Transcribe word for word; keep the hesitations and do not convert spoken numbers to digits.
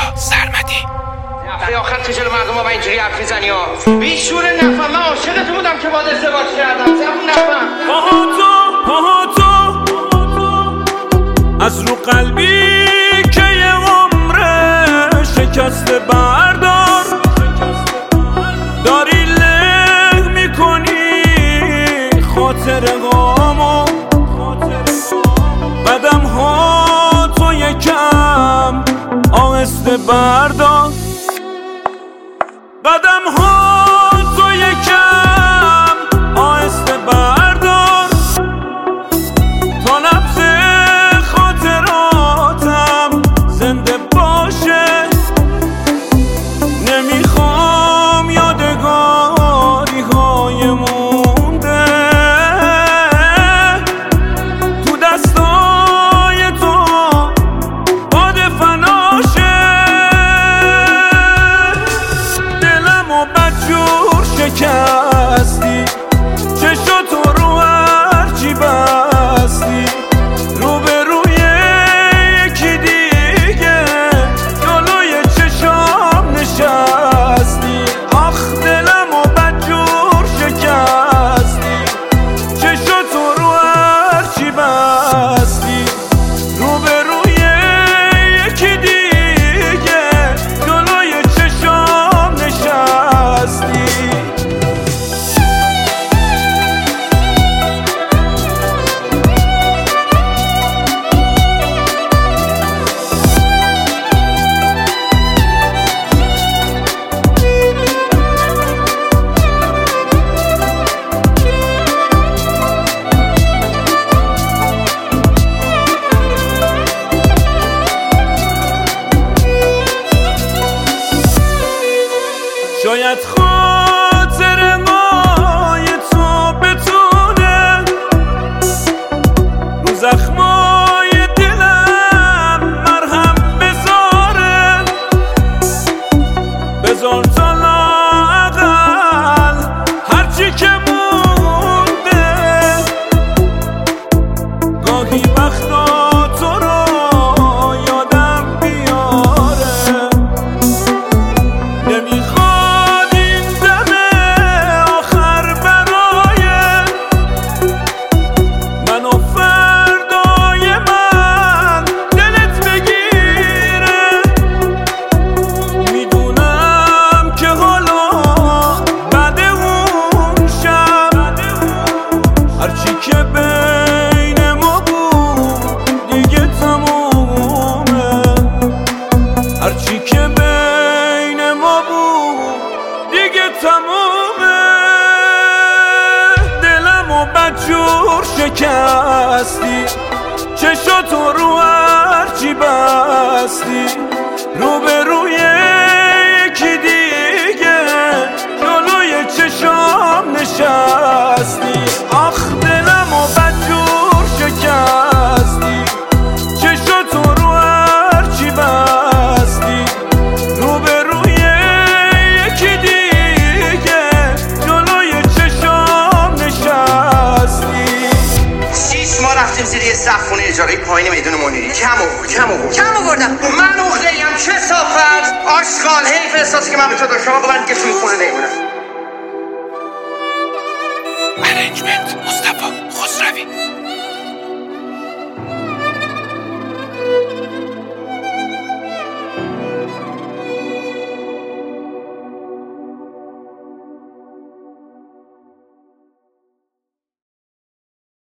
سرمدی هفته آخر چه جلو مردم ها با اینجوری حرف میزنی ها؟ بیشور نفهم، من عاشق تو بودم که باید ازدواج کردم. زبون نفهم. پاها تو پاها تو از رو قلبی که یه عمره شکسته بردار، داری له میکنی خاطر غامو، قدم ها تو یکم آهسته بردار، قدم ها تو یکم آهسته بردار، تا نبض خاطراتم زنده باشه. نمیخوام یادگاری های مونده تو دستای تو باد فناشه. دلم و بدجور شکستی، چشاتو رو هرچی بستی، رو به روی یکی دیگه جلوی چشام نشستی. آخ دلم و بدجور شکستی، چشاتو رو هرچی بستی، رو به روی یکی دیگه جلوی چشام نشستی. شاید خاطر مای تو بتونه رو زخمای دلم مرهم بذاره. بذار تا لااقل هرچی که مونده گاهی وقتا تو رو یادم بیاره. نمیخوام هرچی که بین ما بود دیگه تمومه، هرچی که بین ما بود دیگه تمومه. دلم و بدجور شکستی، چشاتو رو هرچی بستی، رو به روی یکی دیگه جلوی چشام نشستی. آخ دلم و بدجور شکستی، چشاتو رو هرچی بستی، رو به روی یکی دیگه جلوی چشام نشستی. شیش ماه رفتیم زیر یه سقف خونه اجاره پایین میدون منیری. کم آورد کم آورد کم آوردم. من اخلیم چه صافت آشغال. حیف احساسی که من به تو داشتم. آقا من دیگه توی خونه نمیمونم. ارنجمنت مصطفی خسروی.